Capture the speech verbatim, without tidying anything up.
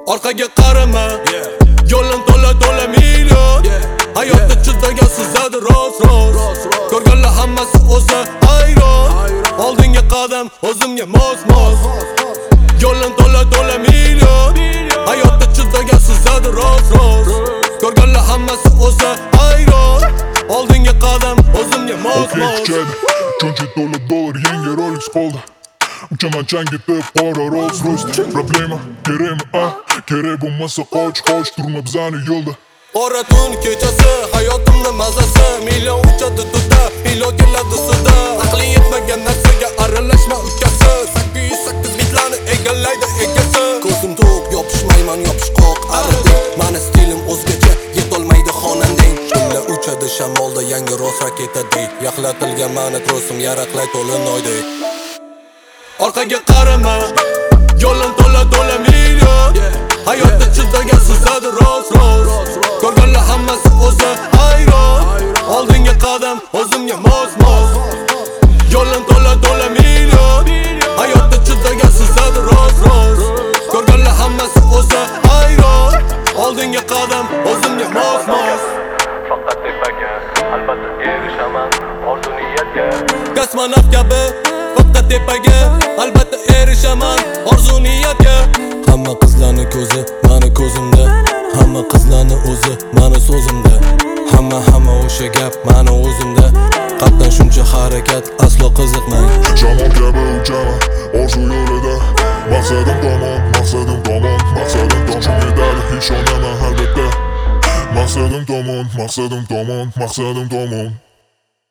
Orqaga qarama, yo'lim to'la to'la million. Hayotda chidagan sizadi roz roz. Ko'rganlar hammasi o'zi ayron. Oldinga qadam o'zimga mos mos. Yo'lim to'la to'la million. Hayotda chidagan sizadi roz roz. Ko'rganlar hammasi o'zi ayron. Oldinga qadam o'zimga mos mos. Chunchi to'la dollar yangi Rolex qoldi. Uchaman chang ketib qora Rolls Royce. Problema kerakmi a? Kerak bo'lmasa qoch qoch turma bizani yo'lda. Qora tun kechasi hayotimni mazasi. Million uchadi duda, million keladi suda. Aqli yetmagan narsaga aralashma ukasi. sakkiz yuz sakkiz bitlarni egallaydi egasi. Ko'zim to'q yopishmayman yopishqoq aridi. Mani stilim o'zgacha yetolmaydi xonandang. Tilla uchadi shamolda yangi ros raketadek. Yaxlatilgan mani trosim yaraqlay to'linoydek. Orqaga qarama, yo'lim to'la to'la million. Hayotda chidagan sizadi roz roz. Ko'rganlar hammasi o'zi ayron. Oldinga qadam o'zimga mos mos. Yo'lim to'la to'la million. Hayotda chidagan sizadi roz roz. Ko'rganlar hammasi o'zi ayron. Oldinga qadam o'zimga mos mos. Faqat tepaga, albatta erishaman orzu niyatga. Kosmonavt kabi faqat tepaga, albatta erishaman orzu niyatga. Hamma qizlarning ko'zi mani ko'zimda, hamma qizlarning o'zi mani so'zimda. Hamma hamma o'sha gap mani o'zimda. Qatdan shuncha harakat aslo qiziqmang. Shamol kabi uchaman orzu yo'lida. Maqsadim tomon, maqsadim tomon, maqsadim tomon. Shunga ishonaman albatta. Maqsadim tomon, maqsadim tomon, maqsadim tomon.